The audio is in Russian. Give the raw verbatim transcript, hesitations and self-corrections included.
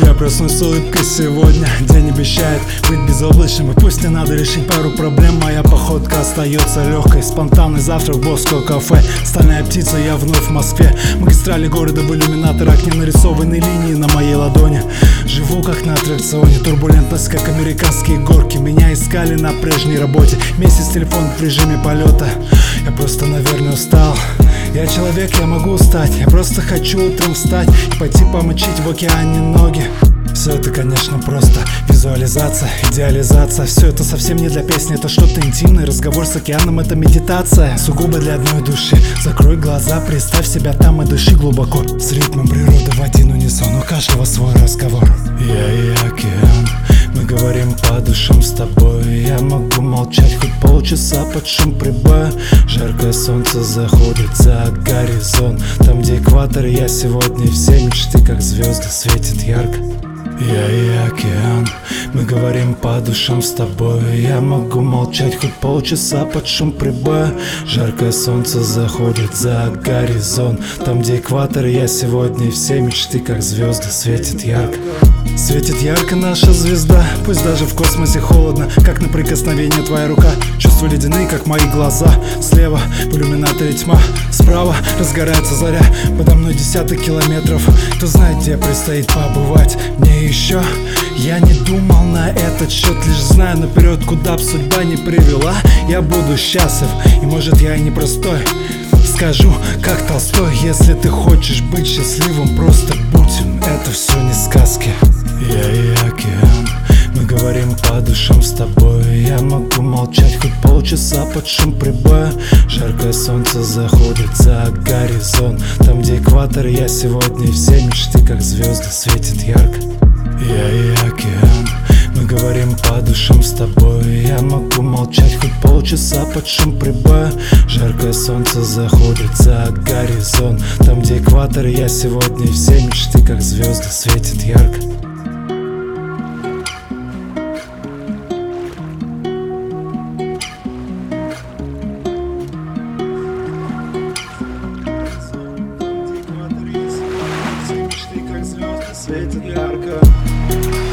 Я проснусь с улыбкой сегодня. День обещает быть безоблачным, и пусть не надо решить пару проблем, моя походка остается легкой. Спонтанный завтрак в Боско кафе, стальная птица, я вновь в Москве. Магистрали города в иллюминаторах, не нарисованные линии на моей ладони. Живу как на аттракционе, турбулентность как американские горки. Меня искали на прежней работе, вместе с телефоном в режиме полета. Я просто, наверное, устал. Я человек, я могу устать. Я просто хочу утром встать и пойти помочить в океане ноги. Все это, конечно, просто визуализация, идеализация. Все это совсем не для песни, это что-то интимное. Разговор с океаном — это медитация, сугубо для одной души. Закрой глаза, представь себя там и дыши глубоко, с ритмом природы в один унисон. У каждого свой разговор. Я и океан, мы говорим по душам с тобой. Я могу молчать хоть полчаса под шум прибоя. Жаркое солнце заходит за горизонт, там, где экватор, я сегодня. Все мечты, как звезды, светят ярко. Я и океан, мы говорим по душам с тобой. Я могу молчать хоть полчаса под шум прибоя. Жаркое солнце заходит за горизонт, там, где экватор, я сегодня. Все мечты, как звезды, светят ярко. Светит ярко наша звезда, пусть даже в космосе холодно, как на прикосновение твоя рука. Чувства ледяные, как мои глаза. Слева в иллюминаторе тьма, справа разгорается заря. Подо мной десяток километров, кто знает, где предстоит побывать мне еще. Я не думал на этот счет, лишь знаю наперед, куда б судьба не привела. Я буду счастлив, и может я и не простой. Скажу, как Толстой: если ты хочешь быть счастливым, просто будь им, это все не сказки. Я и океан, мы говорим по душам с тобой. Я могу молчать хоть полчаса под шум прибоя. Жаркое солнце заходит за горизонт, там, где экватор, я сегодня. Все мечты, как звезды, светят ярко. Я и океан, мы говорим по душам с тобой. Я могу молчать хоть полчаса под шум прибоя. Жаркое солнце заходит за горизонт, там, где экватор, я сегодня. Все мечты, как звезды, светят ярко. Светит ярко.